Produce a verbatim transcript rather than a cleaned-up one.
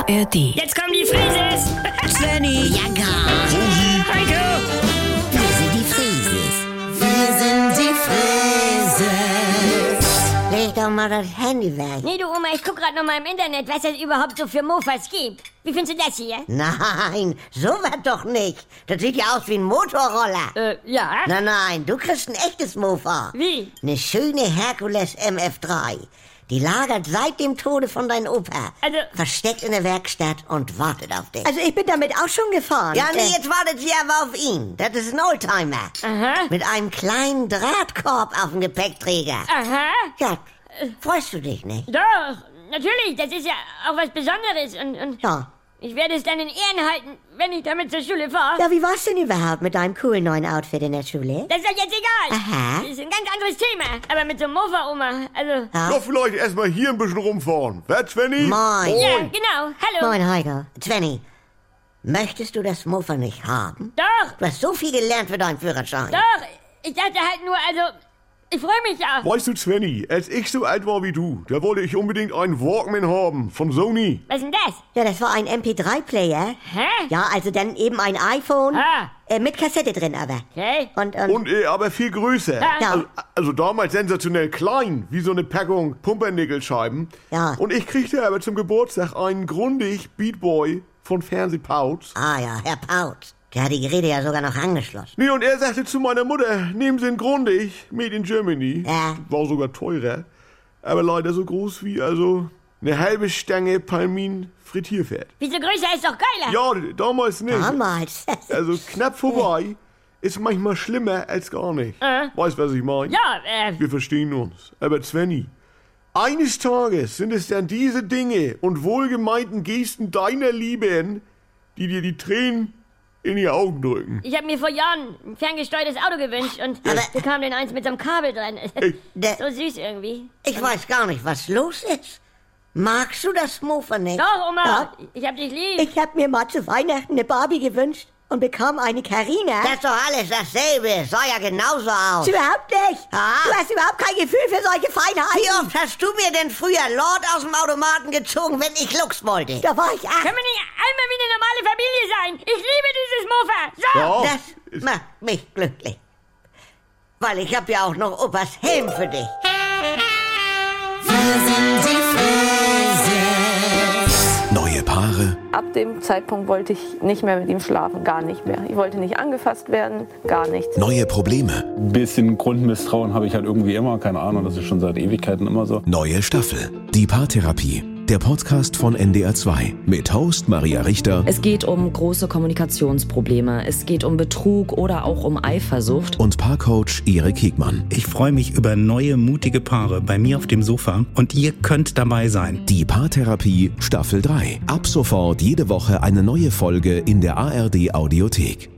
R D. Jetzt kommen die Frises! Svenny! Ja, gar. Heiko! Wir sind die Frieses. Wir sind die Frieses. Leg doch mal das Handy weg. Nee, du Oma, ich guck grad noch mal im Internet, was es überhaupt so für Mofas gibt. Wie findest du das hier? Nein, so was doch nicht. Das sieht ja aus wie ein Motorroller. Äh, ja? Nein, nein, du kriegst ein echtes Mofa. Wie? Eine schöne Herkules M F drei. Die lagert seit dem Tode von deinem Opa. Also- Versteckt in der Werkstatt und wartet auf dich. Also ich bin damit auch schon gefahren. ja, nee, Äh, jetzt wartet sie aber auf ihn. Das ist ein Oldtimer. Aha. Mit einem kleinen Drahtkorb auf dem Gepäckträger. Aha. Ja, freust du dich nicht? Doch, natürlich, das ist ja auch was Besonderes und, und Ja. ich werde es dann in Ehren halten, wenn ich damit zur Schule fahre. Ja, wie war's denn überhaupt mit deinem coolen neuen Outfit in der Schule? Das ist doch jetzt egal. Aha. Das ist ein ganz anderes Thema. Aber mit so einem Mofa, Oma, also... Ja. Doch vielleicht erstmal hier ein bisschen rumfahren. Wer, Svenny? Moin. Ja, genau. Hallo. Moin, Heiko. Svenny, möchtest du das Mofa nicht haben? Doch, Du hast so viel gelernt für deinen Führerschein. doch. Ich dachte halt nur, also... Ich freue mich ja. Weißt du, Svenny, als ich so alt war wie du, da wollte ich unbedingt einen Walkman haben von Sony. Was ist denn das? Ja, das war ein M P drei Player. Hä? Ja, also dann eben ein iPhone. Ah. Äh, mit Kassette drin aber. Okay. Und, und, Und äh, aber viel größer. Ja. Also, also damals sensationell klein, wie so eine Packung Pumpernickelscheiben. Ja. Und ich kriegte aber zum Geburtstag einen Grundig Beat Boy von Fernsehpauz. Ah ja, Herr Pautz. Der hat die Geräte ja sogar noch angeschlossen. Nee, und er sagte zu meiner Mutter, nehmen Sie einen Grundig, made in Germany. Ja. War sogar teurer, aber leider so groß wie, also, eine halbe Stange Palmin Frittierfett. Wieso größer ist doch geiler? Ja, damals nicht. damals. Also knapp vorbei ist manchmal schlimmer als gar nicht. Äh. Weißt, was ich meine? Ja, äh... Wir verstehen uns. Aber Svenny, eines Tages sind es dann diese Dinge und wohlgemeinten Gesten deiner Lieben, die dir die Tränen in die Augen drücken. Ich habe mir vor Jahren ein ferngesteuertes Auto gewünscht und Aber- bekam den eins mit so einem Kabel dran. Der, So süß irgendwie. ich weiß gar nicht, was los ist. Magst du das Mofa nicht? Doch, Oma, Ja. ich hab dich lieb. Ich hab mir mal zu Weihnachten eine Barbie gewünscht und bekam eine Carina. Das ist doch alles dasselbe. Sah ja genauso aus. Überhaupt nicht. Ah. Du hast überhaupt kein Gefühl für solche Feinheiten. Wie oft hast du mir denn früher Lord aus dem Automaten gezogen, wenn ich Lux wollte? Da war ich acht. Können wir nicht einmal wie eine normale Familie sein? Ich liebe dieses Mofa. So. Ja, Das macht mich glücklich. Weil ich hab ja auch noch Opas Helm für dich. Neue Paare, Ab dem Zeitpunkt wollte ich nicht mehr mit ihm schlafen, gar nicht mehr. Ich wollte nicht angefasst werden, gar nichts. neue Probleme, Ein bisschen Grundmisstrauen habe ich halt irgendwie immer, keine Ahnung, das ist schon seit Ewigkeiten immer so. neue Staffel. Die Paartherapie. Der Podcast von N D R zwei. Mit Host Maria Richter Es geht um große Kommunikationsprobleme, es geht um Betrug oder auch um Eifersucht. und Paarcoach Erik Hegmann. Ich freue mich über neue, mutige Paare bei mir auf dem Sofa und ihr könnt dabei sein. Die Paartherapie Staffel drei. Ab sofort jede Woche eine neue Folge in der A R D Audiothek.